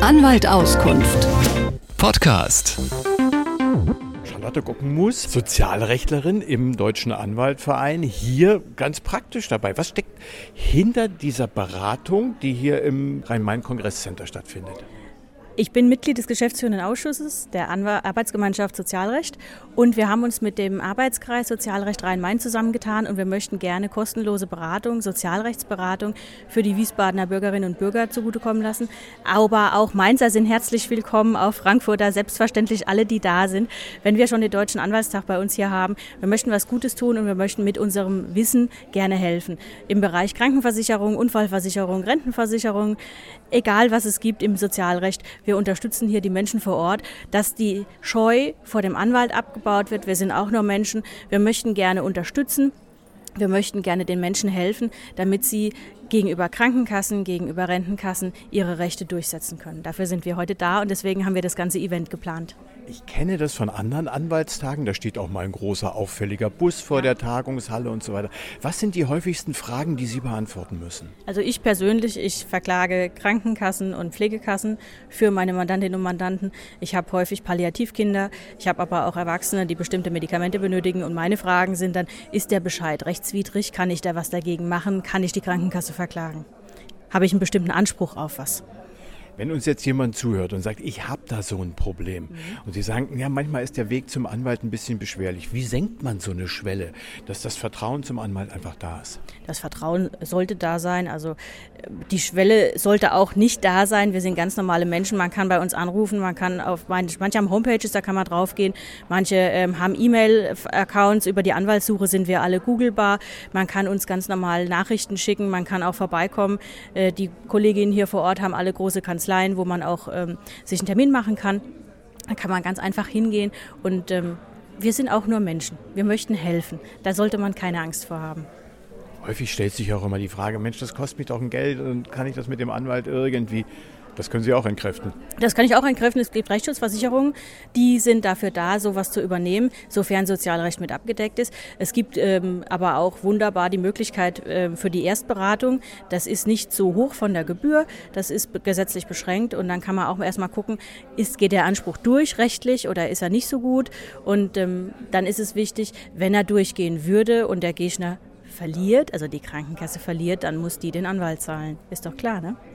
Anwalt Auskunft. Podcast. Charlotte Gockenmus, Sozialrechtlerin im Deutschen Anwaltverein, hier ganz praktisch dabei. Was steckt hinter dieser Beratung, die hier im Rhein-Main-Kongresscenter stattfindet? Ich bin Mitglied des geschäftsführenden Ausschusses der Arbeitsgemeinschaft Sozialrecht und wir haben uns mit dem Arbeitskreis Sozialrecht Rhein-Main zusammengetan und wir möchten gerne kostenlose Beratung, Sozialrechtsberatung für die Wiesbadener Bürgerinnen und Bürger zugutekommen lassen. Aber auch Mainzer sind herzlich willkommen, auch Frankfurter, selbstverständlich alle, die da sind. Wenn wir schon den Deutschen Anwaltstag bei uns hier haben, wir möchten was Gutes tun und wir möchten mit unserem Wissen gerne helfen. Im Bereich Krankenversicherung, Unfallversicherung, Rentenversicherung, egal was es gibt im Sozialrecht. Wir unterstützen hier die Menschen vor Ort, dass die Scheu vor dem Anwalt abgebaut wird. Wir sind auch nur Menschen. Wir möchten gerne unterstützen. Wir möchten gerne den Menschen helfen, damit sie gegenüber Krankenkassen, gegenüber Rentenkassen ihre Rechte durchsetzen können. Dafür sind wir heute da und deswegen haben wir das ganze Event geplant. Ich kenne das von anderen Anwaltstagen, da steht auch mal ein großer auffälliger Bus vor der Tagungshalle und so weiter. Was sind die häufigsten Fragen, die Sie beantworten müssen? Also ich persönlich, ich verklage Krankenkassen und Pflegekassen für meine Mandantinnen und Mandanten. Ich habe häufig Palliativkinder, ich habe aber auch Erwachsene, die bestimmte Medikamente benötigen und meine Fragen sind dann, ist der Bescheid rechtswidrig, kann ich da was dagegen machen, kann ich die Krankenkasse verklagen? Habe ich einen bestimmten Anspruch auf was? Wenn uns jetzt jemand zuhört und sagt, ich habe da so ein Problem und Sie sagen, ja, manchmal ist der Weg zum Anwalt ein bisschen beschwerlich. Wie senkt man so eine Schwelle, dass das Vertrauen zum Anwalt einfach da ist? Das Vertrauen sollte da sein, also die Schwelle sollte auch nicht da sein. Wir sind ganz normale Menschen, man kann bei uns anrufen, man kann auf manche haben Homepages, da kann man draufgehen, manche haben E-Mail-Accounts, über die Anwaltssuche sind wir alle googelbar, man kann uns ganz normal Nachrichten schicken, man kann auch vorbeikommen. Die Kolleginnen hier vor Ort haben alle große Kanzleien, wo man auch sich einen Termin machen kann. Da kann man ganz einfach hingehen und wir sind auch nur Menschen. Wir möchten helfen. Da sollte man keine Angst vor haben. Häufig stellt sich auch immer die Frage, Mensch, das kostet mich doch ein Geld und kann ich das mit dem Anwalt irgendwie? Das können Sie auch entkräften. Das kann ich auch entkräften. Es gibt Rechtsschutzversicherungen, die sind dafür da, sowas zu übernehmen, sofern Sozialrecht mit abgedeckt ist. Es gibt aber auch wunderbar die Möglichkeit für die Erstberatung. Das ist nicht so hoch von der Gebühr, das ist gesetzlich beschränkt und dann kann man auch erstmal gucken, geht der Anspruch durch rechtlich oder ist er nicht so gut? Und dann ist es wichtig, wenn er durchgehen würde und der Gegner verliert, also die Krankenkasse verliert, dann muss die den Anwalt zahlen. Ist doch klar, ne?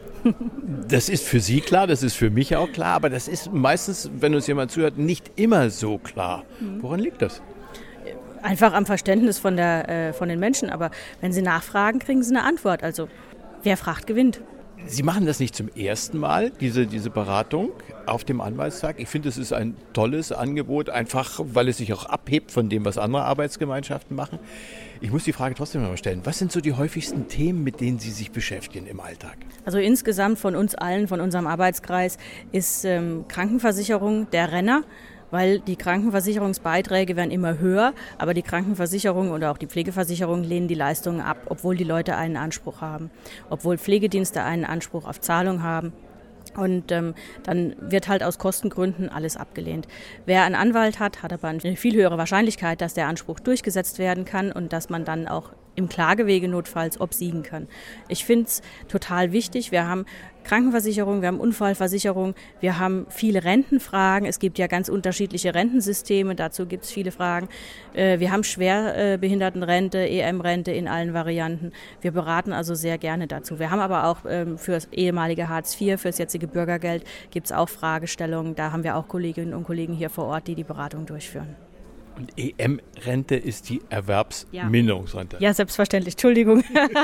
Das ist für Sie klar, das ist für mich auch klar, aber das ist meistens, wenn uns jemand zuhört, nicht immer so klar. Woran liegt das? Einfach am Verständnis von den Menschen, aber wenn Sie nachfragen, kriegen Sie eine Antwort. Also wer fragt, gewinnt. Sie machen das nicht zum ersten Mal, diese Beratung auf dem Anwaltstag. Ich finde, es ist ein tolles Angebot, einfach weil es sich auch abhebt von dem, was andere Arbeitsgemeinschaften machen. Ich muss die Frage trotzdem noch mal stellen. Was sind so die häufigsten Themen, mit denen Sie sich beschäftigen im Alltag? Also insgesamt von uns allen, von unserem Arbeitskreis, ist Krankenversicherung der Renner. Weil die Krankenversicherungsbeiträge werden immer höher, aber die Krankenversicherung oder auch die Pflegeversicherung lehnen die Leistungen ab, obwohl die Leute einen Anspruch haben, obwohl Pflegedienste einen Anspruch auf Zahlung haben. Und dann wird halt aus Kostengründen alles abgelehnt. Wer einen Anwalt hat aber eine viel höhere Wahrscheinlichkeit, dass der Anspruch durchgesetzt werden kann und dass man dann auch im Klagewege notfalls obsiegen kann. Ich finde es total wichtig. Wir haben Krankenversicherung, wir haben Unfallversicherung, wir haben viele Rentenfragen. Es gibt ja ganz unterschiedliche Rentensysteme, dazu gibt es viele Fragen. Wir haben Schwerbehindertenrente, EM-Rente in allen Varianten. Wir beraten also sehr gerne dazu. Wir haben aber auch für das ehemalige Hartz IV, für das jetzige Bürgergeld, gibt es auch Fragestellungen. Da haben wir auch Kolleginnen und Kollegen hier vor Ort, die Beratung durchführen. Und EM-Rente ist die Erwerbsminderungsrente. Ja, selbstverständlich. Entschuldigung.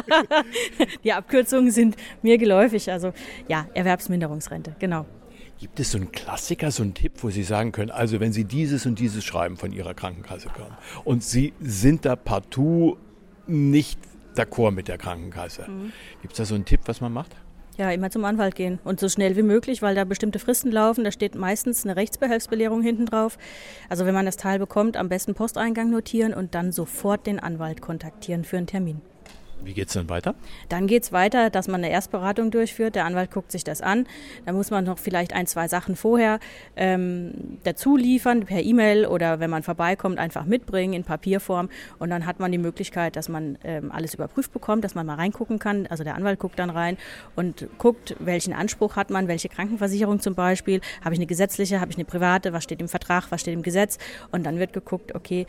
Die Abkürzungen sind mir geläufig. Also ja, Erwerbsminderungsrente, genau. Gibt es so einen Klassiker, so einen Tipp, wo Sie sagen können, also wenn Sie dieses und dieses Schreiben von Ihrer Krankenkasse kommen und Sie sind da partout nicht d'accord mit der Krankenkasse. Gibt es da so einen Tipp, was man macht? Ja, immer zum Anwalt gehen und so schnell wie möglich, weil da bestimmte Fristen laufen. Da steht meistens eine Rechtsbehelfsbelehrung hinten drauf. Also wenn man das Teil bekommt, am besten Posteingang notieren und dann sofort den Anwalt kontaktieren für einen Termin. Wie geht es dann weiter? Dann geht es weiter, dass man eine Erstberatung durchführt. Der Anwalt guckt sich das an. Da muss man noch vielleicht 1, 2 Sachen vorher dazu liefern, per E-Mail oder wenn man vorbeikommt, einfach mitbringen in Papierform. Und dann hat man die Möglichkeit, dass man alles überprüft bekommt, dass man mal reingucken kann. Also der Anwalt guckt dann rein und guckt, welchen Anspruch hat man, welche Krankenversicherung zum Beispiel. Habe ich eine gesetzliche, habe ich eine private, was steht im Vertrag, was steht im Gesetz? Und dann wird geguckt, okay,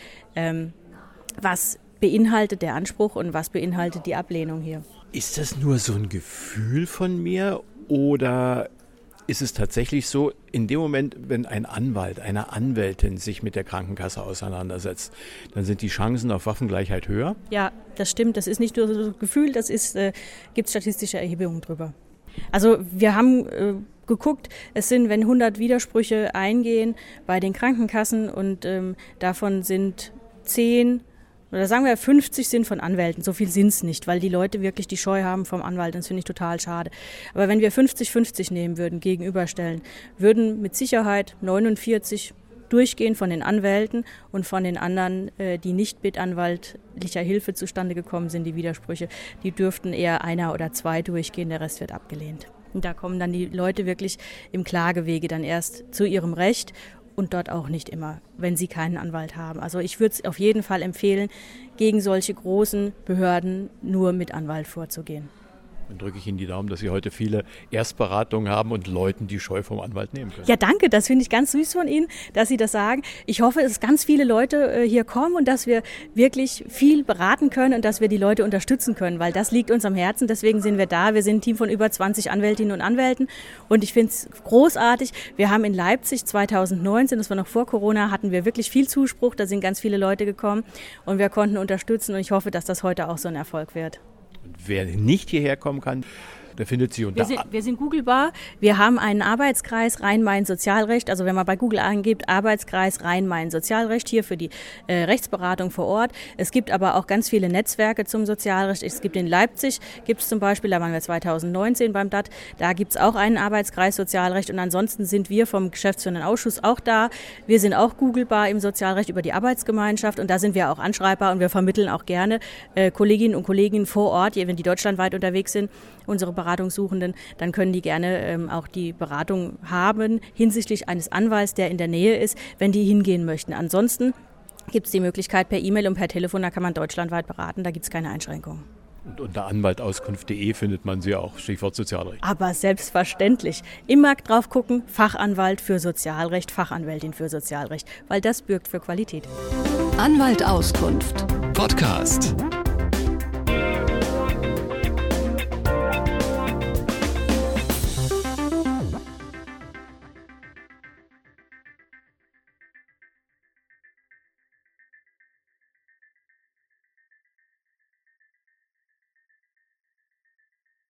was beinhaltet der Anspruch und was beinhaltet die Ablehnung hier. Ist das nur so ein Gefühl von mir oder ist es tatsächlich so, in dem Moment, wenn ein Anwalt, eine Anwältin sich mit der Krankenkasse auseinandersetzt, dann sind die Chancen auf Waffengleichheit höher? Ja, das stimmt. Das ist nicht nur so ein Gefühl, das gibt es statistische Erhebungen drüber. Also wir haben geguckt, es sind, wenn 100 Widersprüche eingehen bei den Krankenkassen und davon sind 10 oder sagen wir 50 sind von Anwälten. So viel sind es nicht, weil die Leute wirklich die Scheu haben vom Anwalt. Das finde ich total schade. Aber wenn wir 50-50 nehmen würden, gegenüberstellen, würden mit Sicherheit 49 durchgehen von den Anwälten und von den anderen, die nicht mit anwaltlicher Hilfe zustande gekommen sind, die Widersprüche, die dürften eher 1 oder 2 durchgehen, der Rest wird abgelehnt. Und da kommen dann die Leute wirklich im Klagewege dann erst zu ihrem Recht. Und dort auch nicht immer, wenn sie keinen Anwalt haben. Also ich würde es auf jeden Fall empfehlen, gegen solche großen Behörden nur mit Anwalt vorzugehen. Dann drücke ich Ihnen die Daumen, dass Sie heute viele Erstberatungen haben und Leuten die Scheu vom Anwalt nehmen können. Ja, danke, das finde ich ganz süß von Ihnen, dass Sie das sagen. Ich hoffe, dass ganz viele Leute hier kommen und dass wir wirklich viel beraten können und dass wir die Leute unterstützen können, weil das liegt uns am Herzen. Deswegen sind wir da. Wir sind ein Team von über 20 Anwältinnen und Anwälten und ich finde es großartig. Wir haben in Leipzig 2019, das war noch vor Corona, hatten wir wirklich viel Zuspruch. Da sind ganz viele Leute gekommen und wir konnten unterstützen und ich hoffe, dass das heute auch so ein Erfolg wird. Und wer nicht hierher kommen kann, der findet Sie unter... Wir sind googlebar. Wir haben einen Arbeitskreis Rhein-Main-Sozialrecht. Also wenn man bei Google eingibt, Arbeitskreis Rhein-Main-Sozialrecht, hier für die Rechtsberatung vor Ort. Es gibt aber auch ganz viele Netzwerke zum Sozialrecht. Es gibt in Leipzig, gibt es zum Beispiel, da waren wir 2019 beim DAT, da gibt es auch einen Arbeitskreis Sozialrecht. Und ansonsten sind wir vom Geschäftsführenden Ausschuss auch da. Wir sind auch googlebar im Sozialrecht über die Arbeitsgemeinschaft und da sind wir auch anschreibbar und wir vermitteln auch gerne Kolleginnen und Kollegen vor Ort, wenn die deutschlandweit unterwegs sind, unsere Beratungssuchenden, dann können die gerne auch die Beratung haben hinsichtlich eines Anwalts, der in der Nähe ist, wenn die hingehen möchten. Ansonsten gibt es die Möglichkeit per E-Mail und per Telefon, da kann man deutschlandweit beraten, da gibt es keine Einschränkungen. Und unter anwaltauskunft.de findet man sie auch, Stichwort Sozialrecht. Aber selbstverständlich. Immer drauf gucken, Fachanwalt für Sozialrecht, Fachanwältin für Sozialrecht, weil das bürgt für Qualität. Anwalt Auskunft. Podcast.